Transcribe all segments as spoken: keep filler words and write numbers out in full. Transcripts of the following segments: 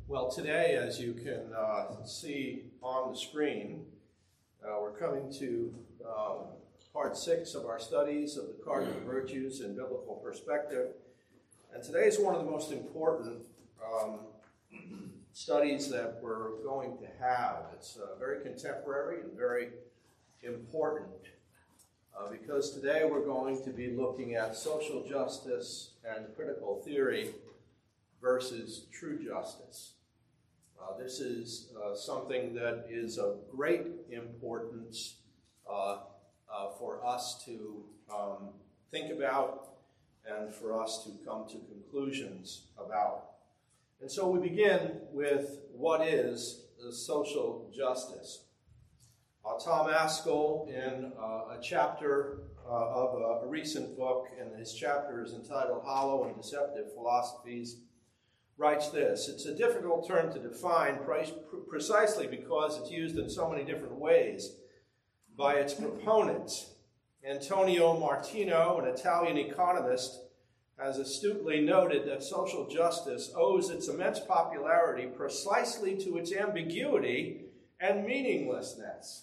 Well, today, as you can uh, see on the screen, uh, we're coming to um, part six of our studies of the Cardinal Virtues in Biblical Perspective. And today is one of the most important um, studies that we're going to have. It's uh, very contemporary and very important uh, because today we're going to be looking at social justice and critical theory versus true justice. Uh, this is uh, something that is of great importance uh, uh, for us to um, think about and for us to come to conclusions about. And so we begin with what is social justice. Uh, Tom Ascol, in uh, a chapter uh, of a, a recent book, and his chapter is entitled Hollow and Deceptive Philosophies, writes this: it's a difficult term to define pre- precisely because it's used in so many different ways by its proponents. Antonio Martino, an Italian economist, has astutely noted that social justice owes its immense popularity precisely to its ambiguity and meaninglessness.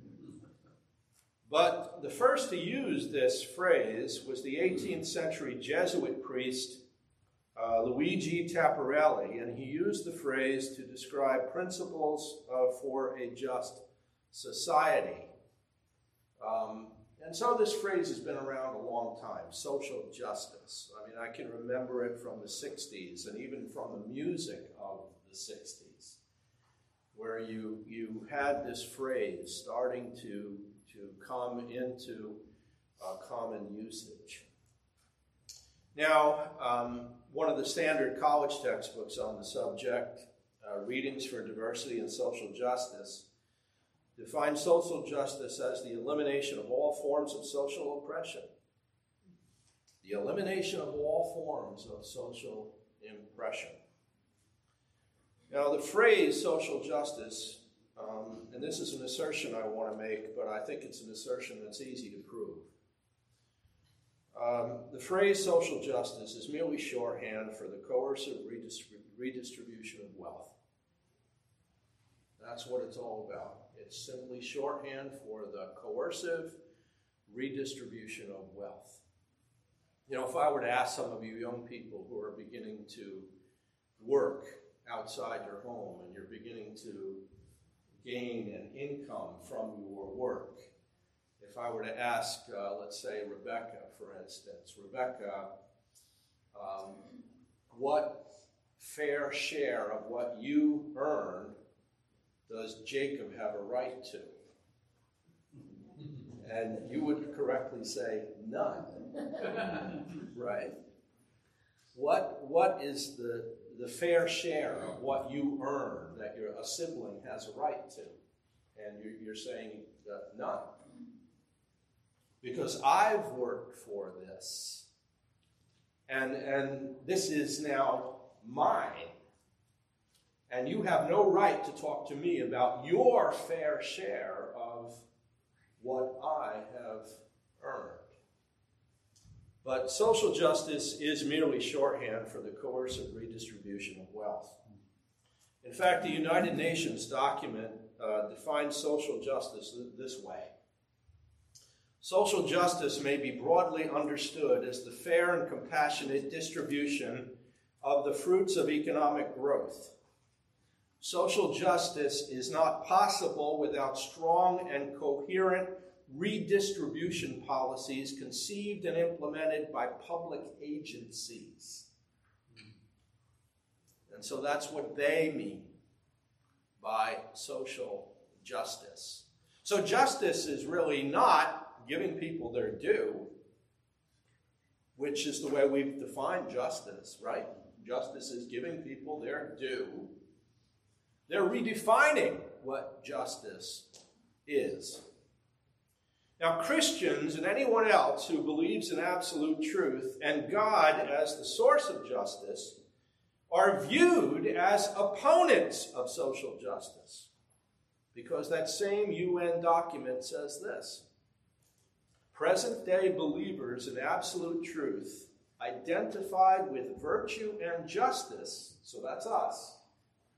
But the first to use this phrase was the eighteenth century Jesuit priest Uh, Luigi Tapparelli, and he used the phrase to describe principles uh, for a just society. Um, and so this phrase has been around a long time, social justice. I mean, I can remember it from the sixties and even from the music of the sixties, where you, you had this phrase starting to, to come into uh, common usage. Now, um, one of the standard college textbooks on the subject, uh, Readings for Diversity and Social Justice, defines social justice as the elimination of all forms of social oppression. The elimination of all forms of social oppression. Now, the phrase social justice, um, and this is an assertion I want to make, but I think it's an assertion that's easy to prove. Um, the phrase social justice is merely shorthand for the coercive redistrib- redistribution of wealth. That's what it's all about. It's simply shorthand for the coercive redistribution of wealth. You know, if I were to ask some of you young people who are beginning to work outside your home and you're beginning to gain an income from your work, if I were to ask, uh, let's say, Rebecca, for instance, Rebecca, um, what fair share of what you earn does Jacob have a right to? And you would correctly say, none. Right? What What is the, the fair share of what you earn that your, a sibling has a right to? And you're, you're saying uh, none. Because I've worked for this, and, and this is now mine, and you have no right to talk to me about your fair share of what I have earned. But social justice is merely shorthand for the coercive redistribution of wealth. In fact, the United Nations document uh, defines social justice this way. Social justice may be broadly understood as the fair and compassionate distribution of the fruits of economic growth. Social justice is not possible without strong and coherent redistribution policies conceived and implemented by public agencies. And so that's what they mean by social justice. So justice is really not giving people their due, which is the way we've defined justice, right? Justice is giving people their due. They're redefining what justice is. Now, Christians and anyone else who believes in absolute truth and God as the source of justice are viewed as opponents of social justice, because that same U N document says this: present-day believers in absolute truth, identified with virtue and justice, so that's us,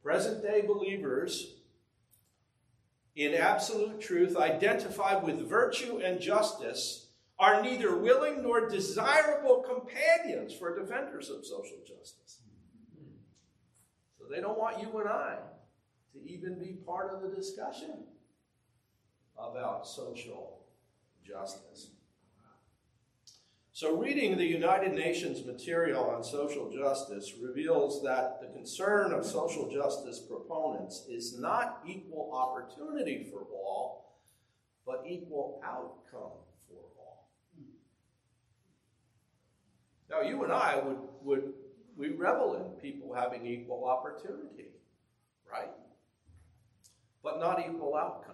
Present-day believers in absolute truth, identified with virtue and justice, are neither willing nor desirable companions for defenders of social justice. So they don't want you and I to even be part of the discussion about social justice. So reading the United Nations material on social justice reveals that the concern of social justice proponents is not equal opportunity for all, but equal outcome for all. Now, you and I would, would we revel in people having equal opportunity, right? But not equal outcome.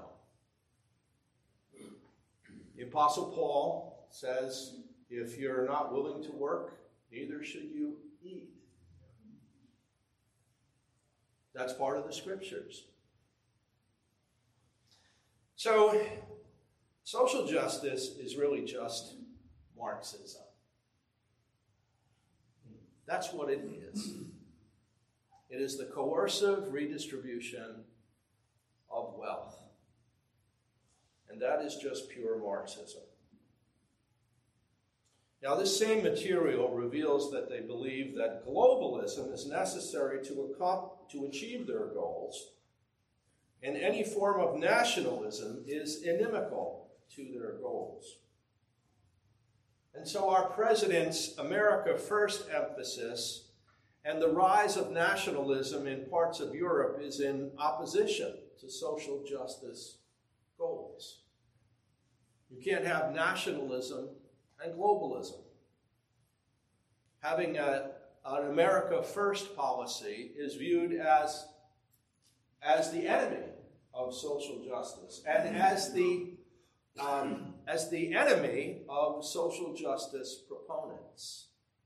The Apostle Paul says, if you're not willing to work, neither should you eat. That's part of the scriptures. So, social justice is really just Marxism. That's what it is. It is the coercive redistribution of wealth. And that is just pure Marxism. Now, this same material reveals that they believe that globalism is necessary to, to achieve their goals, and any form of nationalism is inimical to their goals. And so our president's America First emphasis and the rise of nationalism in parts of Europe is in opposition to social justice goals. You can't have nationalism and globalism. Having a, an America First policy is viewed as, as the enemy of social justice and as the, um, as the enemy of social justice proponents.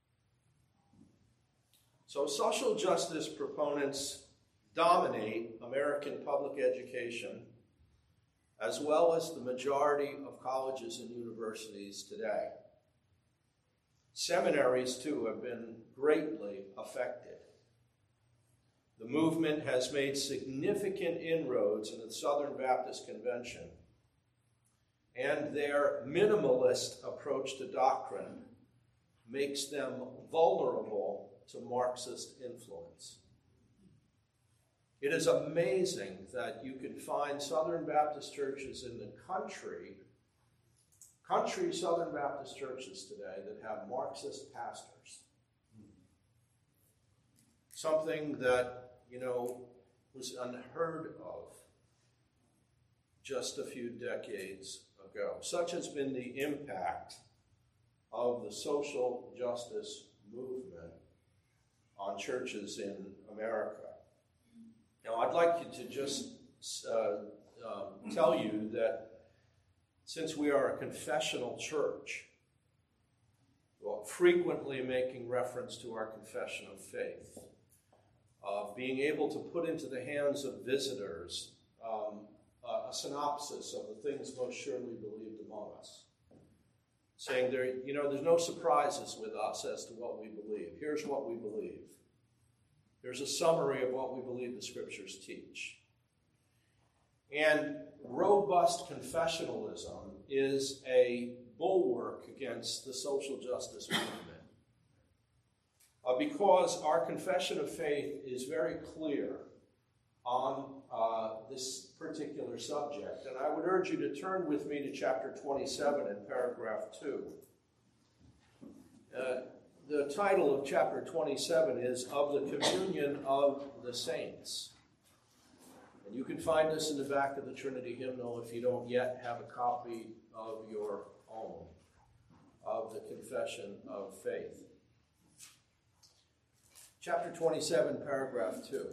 So social justice proponents dominate American public education as well as the majority of colleges and universities today. Seminaries, too, have been greatly affected. The movement has made significant inroads in the Southern Baptist Convention, and their minimalist approach to doctrine makes them vulnerable to Marxist influence. It is amazing that you can find Southern Baptist churches in the country, country Southern Baptist churches today that have Marxist pastors. Something that, you know, was unheard of just a few decades ago. Such has been the impact of the social justice movement on churches in America. Now, I'd like you to just uh, um, tell you that since we are a confessional church, well, frequently making reference to our confession of faith, of being able to put into the hands of visitors um, a, a synopsis of the things most surely believed among us, saying there, you know, there's no surprises with us as to what we believe. Here's what we believe. There's a summary of what we believe the scriptures teach. And robust confessionalism is a bulwark against the social justice movement. Uh, because our confession of faith is very clear on uh, this particular subject. And I would urge you to turn with me to chapter twenty-seven in paragraph two. Uh, The title of chapter twenty-seven is Of the Communion of the Saints. And you can find this in the back of the Trinity hymnal if you don't yet have a copy of your own, of the Confession of Faith. Chapter twenty-seven, paragraph two.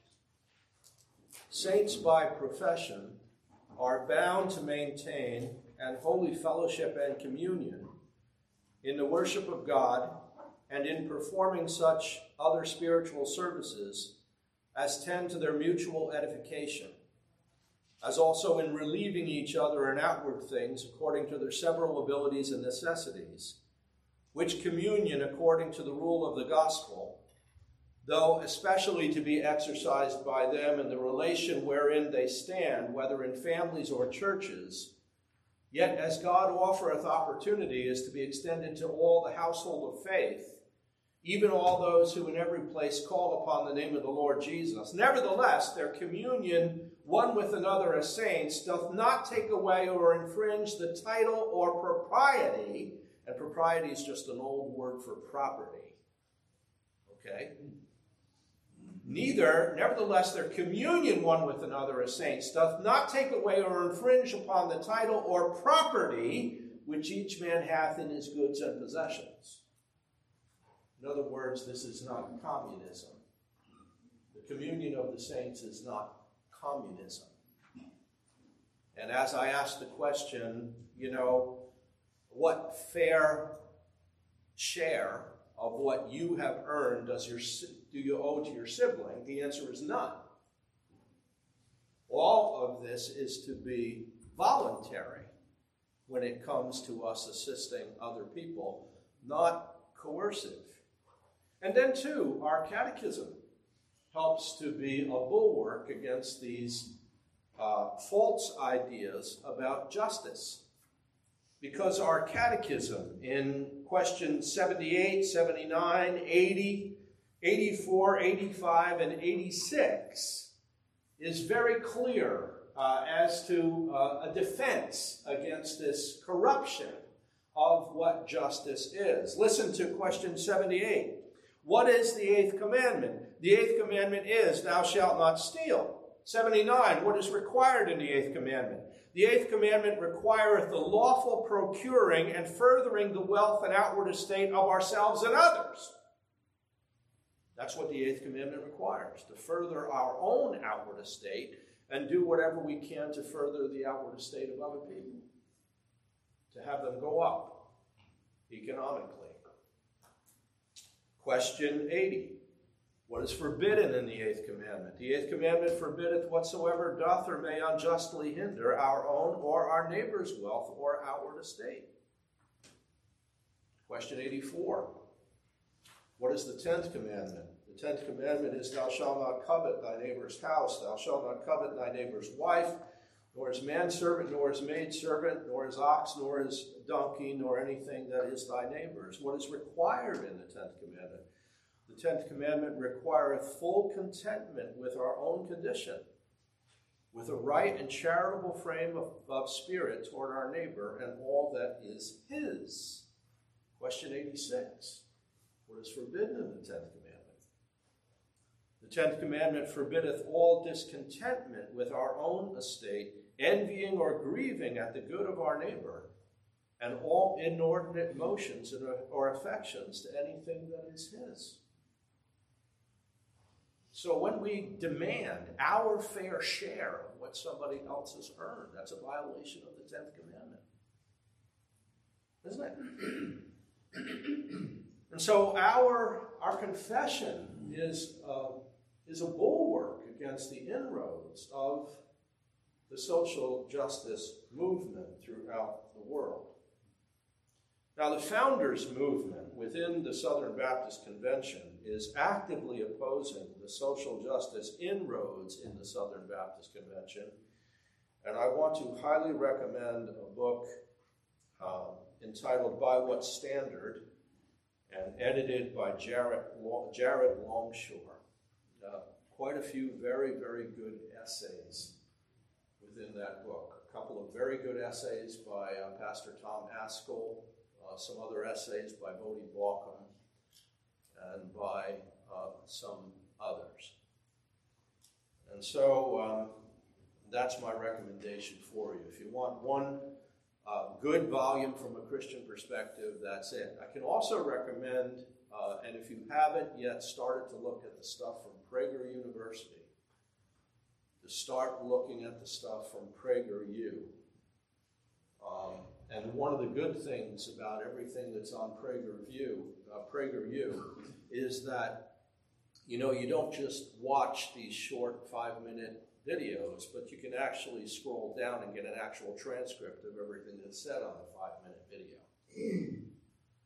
Saints by profession are bound to maintain an holy fellowship and communion in the worship of God and in performing such other spiritual services as tend to their mutual edification, as also in relieving each other in outward things according to their several abilities and necessities, which communion, according to the rule of the gospel, though especially to be exercised by them in the relation wherein they stand, whether in families or churches, yet as God offereth opportunity is to be extended to all the household of faith, even all those who in every place call upon the name of the Lord Jesus. Nevertheless, their communion one with another as saints doth not take away or infringe the title or propriety, and propriety is just an old word for property. Okay? Neither, nevertheless, their communion one with another as saints doth not take away or infringe upon the title or property which each man hath in his goods and possessions. In other words, this is not communism. The communion of the saints is not communism. And as I asked the question, you know, what fair share of what you have earned does your do you owe to your sibling? The answer is none. All of this is to be voluntary when it comes to us assisting other people, not coercive. And then, too, our catechism helps to be a bulwark against these uh, false ideas about justice. Because our catechism in questions seventy-eight, seventy-nine, eighty, eighty-four, eighty-five, and eighty-six is very clear uh, as to uh, a defense against this corruption of what justice is. Listen to question seventy-eight. What is the eighth commandment? The eighth commandment is, thou shalt not steal. seventy-nine, what is required in the eighth commandment? The eighth commandment requireth the lawful procuring and furthering the wealth and outward estate of ourselves and others. That's what the eighth commandment requires, to further our own outward estate and do whatever we can to further the outward estate of other people, to have them go up economically. Question eighty. What is forbidden in the eighth commandment? The eighth commandment forbiddeth whatsoever doth or may unjustly hinder our own or our neighbor's wealth or outward estate. Question eighty-four. What is the tenth commandment? The tenth commandment is, thou shalt not covet thy neighbor's house, thou shalt not covet thy neighbor's wife, nor his manservant, nor his maidservant, nor his ox, nor his donkey, nor anything that is thy neighbor's. What is required in the tenth commandment? The tenth commandment requireth full contentment with our own condition, with a right and charitable frame of, of spirit toward our neighbor and all that is his. Question eighty-six. What is forbidden in the tenth commandment? The tenth commandment forbiddeth all discontentment with our own estate, envying or grieving at the good of our neighbor, and all inordinate motions or affections to anything that is his. So when we demand our fair share of what somebody else has earned, that's a violation of the tenth commandment. Isn't it? And so our, our confession is, uh, is a bulwark against the inroads of the social justice movement throughout the world. Now, the founders' movement within the Southern Baptist Convention is actively opposing the social justice inroads in the Southern Baptist Convention, and I want to highly recommend a book uh, entitled By What Standard and edited by Jared, Jared Longshore. Uh, quite a few very, very good essays within that book. A couple of very good essays by uh, Pastor Tom Haskell, uh, some other essays by Bodie Bauckham, and by uh, some others. And so um, that's my recommendation for you. If you want one uh, good volume from a Christian perspective, that's it. I can also recommend, uh, and if you haven't yet started to look at the stuff from Prager University, to start looking at the stuff from PragerU. Um, and one of the good things about everything that's on PragerU, uh, PragerU is that, you know, you don't just watch these short five-minute videos, but you can actually scroll down and get an actual transcript of everything that's said on the five-minute video.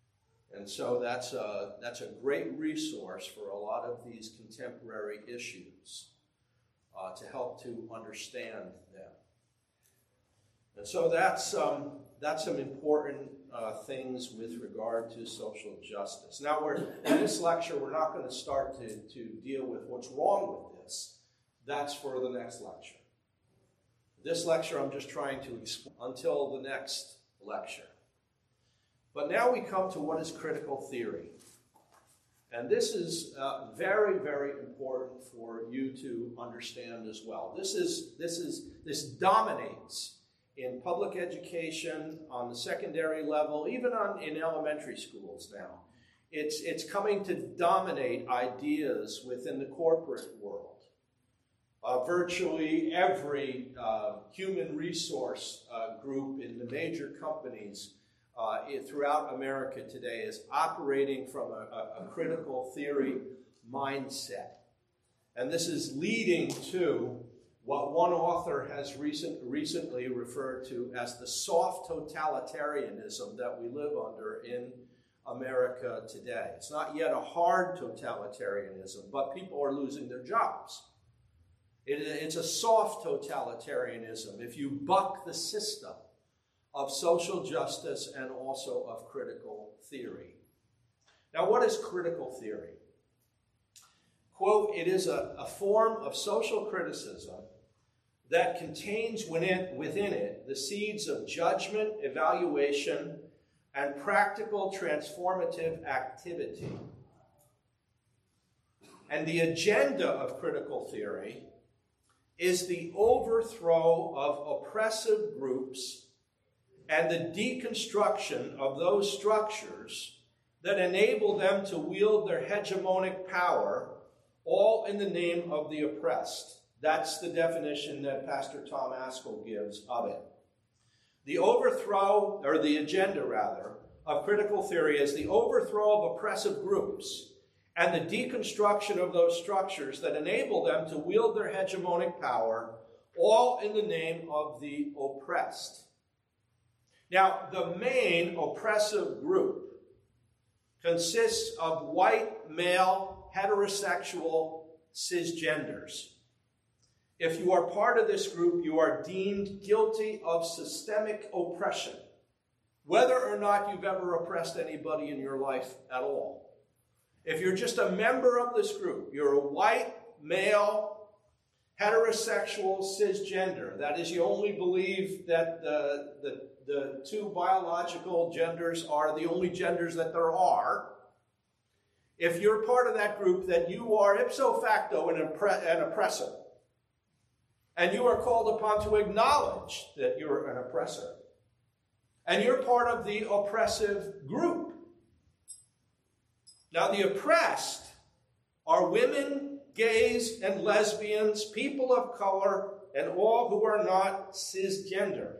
And so that's a, that's a great resource for a lot of these contemporary issues uh, to help to understand them. And so that's, um, that's some important uh, things with regard to social justice. Now, we're, in this lecture, we're not going to start to, to deal with what's wrong with this. That's for the next lecture. This lecture, I'm just trying to explain until the next lecture. But now we come to what is critical theory. And this is uh, very, very important for you to understand as well. This is, this is, this dominates in public education, on the secondary level, even on, in elementary schools now. It's, it's coming to dominate ideas within the corporate world. Uh, virtually every uh, human resource uh, group in the major companies uh, throughout America today is operating from a, a, a critical theory mindset. And this is leading to what one author has recent, recently referred to as the soft totalitarianism that we live under in America today. It's not yet a hard totalitarianism, but people are losing their jobs. It, it's a soft totalitarianism if you buck the system of social justice and also of critical theory. Now, what is critical theory? Quote, it is a, a form of social criticism that contains within, within it the seeds of judgment, evaluation, and practical transformative activity. And the agenda of critical theory is the overthrow of oppressive groups and the deconstruction of those structures that enable them to wield their hegemonic power, all in the name of the oppressed. That's the definition that Pastor Tom Ascol gives of it. The overthrow, or the agenda rather, of critical theory is the overthrow of oppressive groups and the deconstruction of those structures that enable them to wield their hegemonic power, all in the name of the oppressed. Now, the main oppressive group consists of white, male, heterosexual, cisgenders. If you are part of this group, you are deemed guilty of systemic oppression, whether or not you've ever oppressed anybody in your life at all. If you're just a member of this group, you're a white, male, heterosexual, cisgender. That is, you only believe that the, the, the two biological genders are the only genders that there are. If you're part of that group, then you are ipso facto an, oppre- an oppressor. And you are called upon to acknowledge that you're an oppressor. And you're part of the oppressive group. Now, the oppressed are women, gays, and lesbians, people of color, and all who are not cisgender.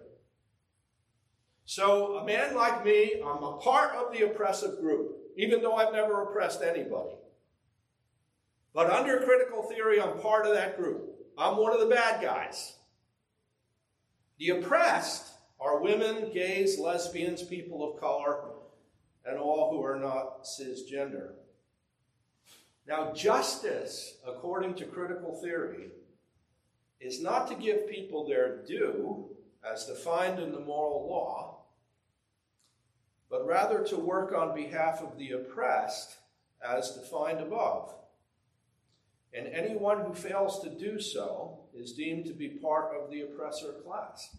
So, a man like me, I'm a part of the oppressive group, even though I've never oppressed anybody. But under critical theory, I'm part of that group. I'm one of the bad guys. The oppressed are women, gays, lesbians, people of color, and all who are not cisgender. Now, justice, according to critical theory, is not to give people their due, as defined in the moral law, but rather to work on behalf of the oppressed, as defined above. And anyone who fails to do so is deemed to be part of the oppressor class.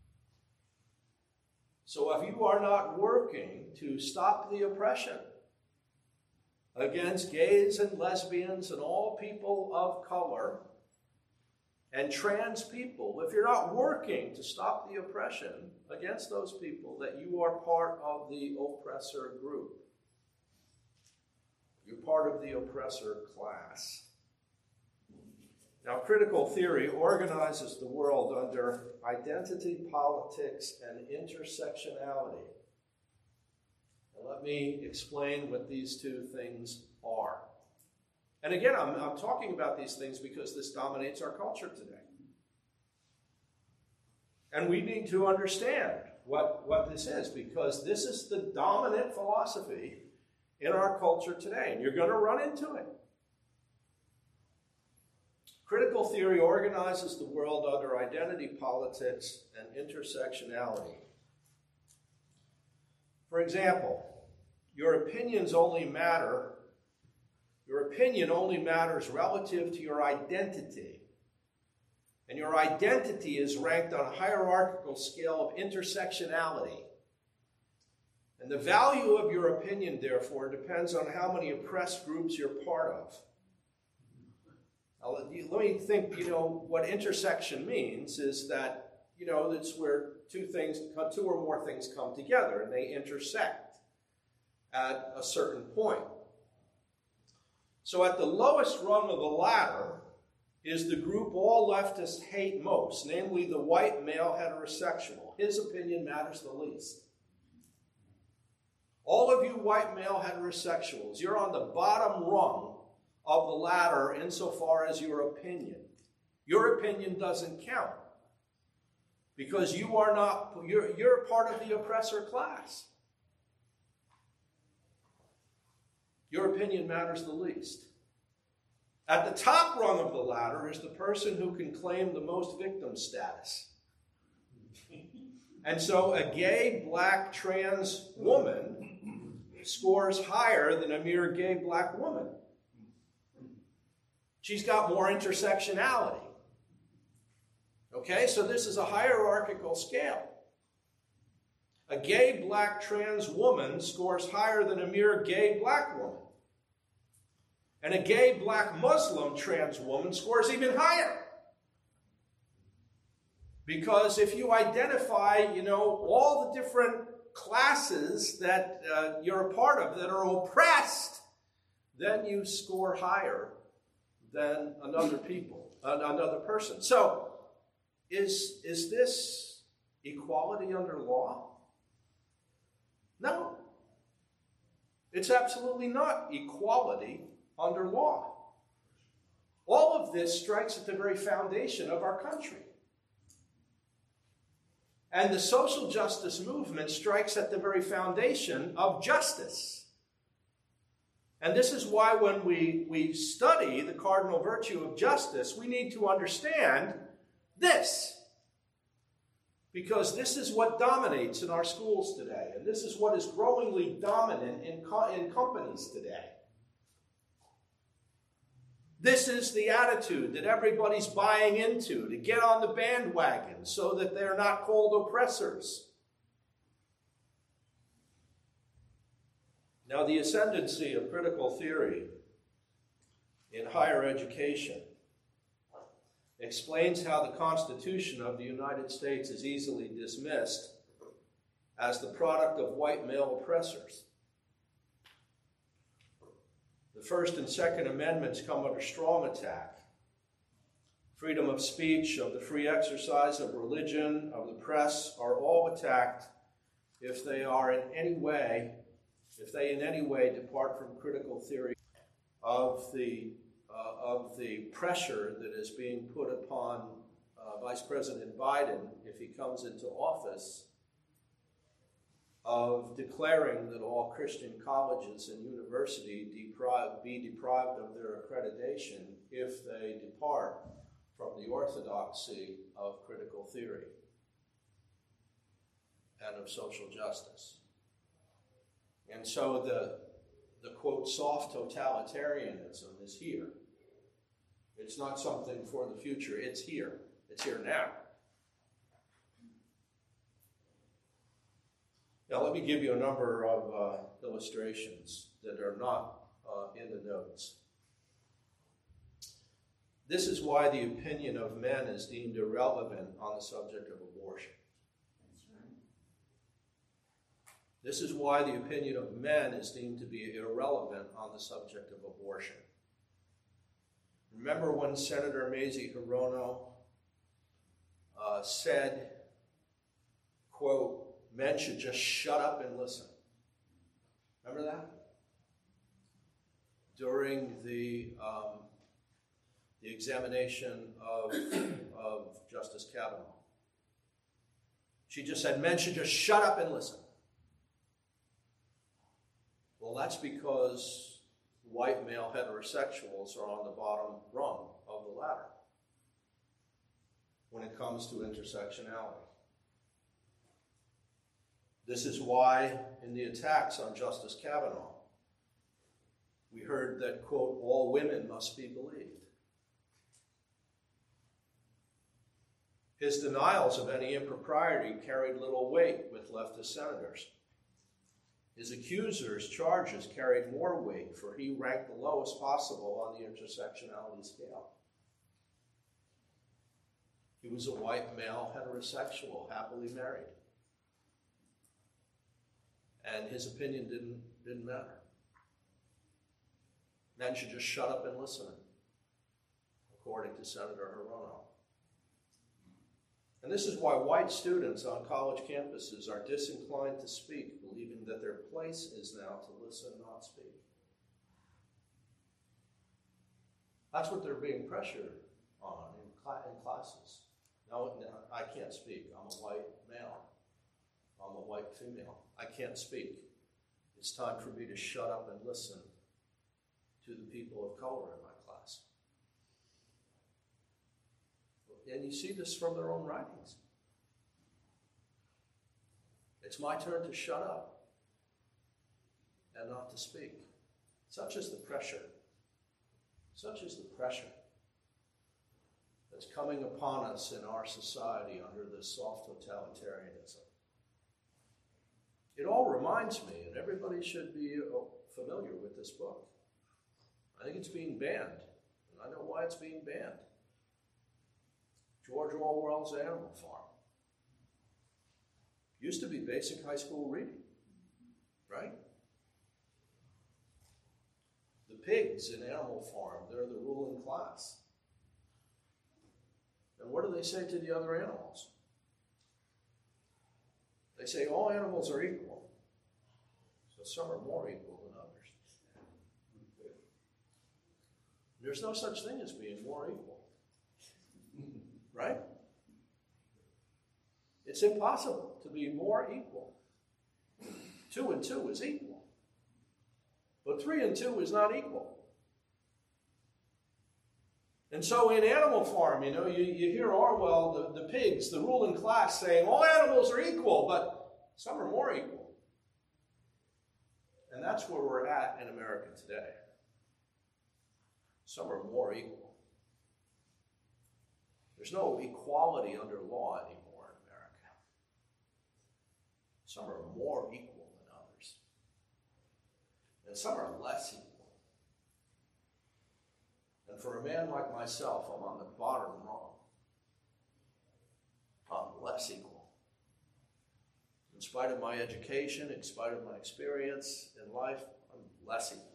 So if you are not working to stop the oppression against gays and lesbians and all people of color and trans people, if you're not working to stop the oppression against those people, that you are part of the oppressor group. You're part of the oppressor class. Now, critical theory organizes the world under identity, politics, and intersectionality. And let me explain what these two things are. And again, I'm, I'm talking about these things because this dominates our culture today. And we need to understand what, what this is, because this is the dominant philosophy in our culture today, and you're going to run into it. Critical theory organizes the world under identity politics and intersectionality. For example, your opinions only matter, your opinion only matters relative to your identity. And your identity is ranked on a hierarchical scale of intersectionality. And the value of your opinion, therefore, depends on how many oppressed groups you're part of. Now, let me think, you know, what intersection means is that, you know, that's where two things, two or more things come together and they intersect at a certain point. So at the lowest rung of the ladder is the group all leftists hate most, namely the white male heterosexual. His opinion matters the least. All of you white male heterosexuals, you're on the bottom rung of the ladder insofar as your opinion. Your opinion doesn't count because you are not, you're, you're part of the oppressor class. Your opinion matters the least. At the top rung of the ladder is the person who can claim the most victim status. And so a gay, black, trans woman scores higher than a mere gay, black woman. She's got more intersectionality. Okay, so this is a hierarchical scale. A gay, black, trans woman scores higher than a mere gay, black woman. And a gay, black, Muslim trans woman scores even higher. Because if you identify, you know, all the different classes that uh, you're a part of that are oppressed, then you score higher than another people, uh, another person. So, is, is this equality under law? No. It's absolutely not equality under law. All of this strikes at the very foundation of our country. And the social justice movement strikes at the very foundation of justice. And this is why when we, we study the cardinal virtue of justice, we need to understand this. Because this is what dominates in our schools today. And this is what is growingly dominant in, co- in companies today. This is the attitude that everybody's buying into, to get on the bandwagon so that they're not called oppressors. Now, the ascendancy of critical theory in higher education explains how the Constitution of the United States is easily dismissed as the product of white male oppressors. The First and Second Amendments come under strong attack. Freedom of speech, of the free exercise of religion, of the press are all attacked if they are in any way, if they in any way depart from critical theory of the uh, of the pressure that is being put upon uh, Vice President Biden if he comes into office, of declaring that all Christian colleges and universities deprive, be deprived of their accreditation if they depart from the orthodoxy of critical theory and of social justice. And so the, the quote, soft totalitarianism is here. It's not something for the future, it's here. It's here now. Now, let me give you a number of uh, illustrations that are not uh, in the notes. This is why the opinion of men is deemed irrelevant on the subject of abortion. This is why the opinion of men is deemed to be irrelevant on the subject of abortion. Remember when Senator Mazie Hirono uh, said, quote, men should just shut up and listen. Remember that? During the um, the examination of, of Justice Kavanaugh. She just said men should just shut up and listen. Well, that's because white male heterosexuals are on the bottom rung of the ladder when it comes to intersectionality. This is why in the attacks on Justice Kavanaugh, we heard that, quote, all women must be believed. His denials of any impropriety carried little weight with leftist senators. His accusers' charges carried more weight, for he ranked the lowest possible on the intersectionality scale. He was a white male heterosexual, happily married. And his opinion didn't, didn't matter. Men should just shut up and listen, according to Senator Hirono. And this is why white students on college campuses are disinclined to speak, believing that their place is now to listen, not speak. That's what they're being pressured on in, cl- in classes. No, no, I can't speak. I'm a white male. I'm a white female. I can't speak. It's time for me to shut up and listen to the people of color in my class. And you see this from their own writings. It's my turn to shut up and not to speak. Such is the pressure. Such is the pressure that's coming upon us in our society under this soft totalitarianism. It all reminds me, and everybody should be familiar with this book. I think it's being banned, and I know why it's being banned. George Orwell's Animal Farm. Used to be basic high school reading, right? The pigs in Animal Farm, they're the ruling class. And what do they say to the other animals? They say all animals are equal. So some are more equal than others. There's no such thing as being more equal. Right? It's impossible to be more equal. Two and two is equal. But three and two is not equal. And so in Animal Farm, you know, you, you hear Orwell, the, the pigs, the ruling class saying, all animals are equal, but some are more equal. And that's where we're at in America today. Some are more equal. There's no equality under law anymore in America. Some are more equal than others. And some are less equal. And for a man like myself, I'm on the bottom rung. I'm less equal. In spite of my education, in spite of my experience in life, I'm less equal.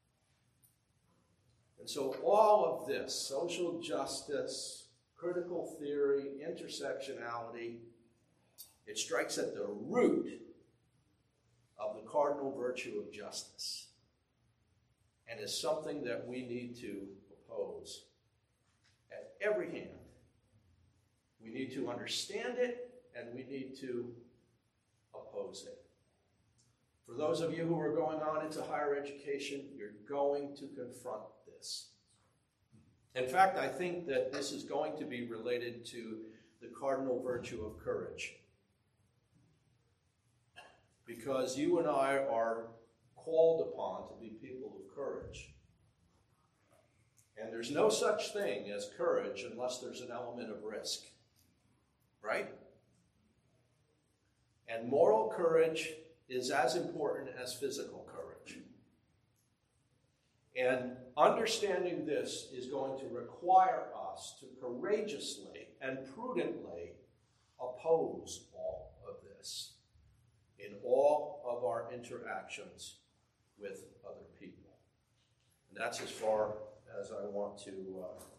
And so all of this, social justice, critical theory, intersectionality, it strikes at the root of the cardinal virtue of justice and is something that we need to oppose at every hand. We need to understand it and we need to oppose it. For those of you who are going on into higher education, you're going to confront this. In fact, I think that this is going to be related to the cardinal virtue of courage. Because you and I are called upon to be people of courage. And there's no such thing as courage unless there's an element of risk. Right? And moral courage is as important as physical courage. And understanding this is going to require us to courageously and prudently oppose all of this in all of our interactions with other people. And that's as far as I want to uh,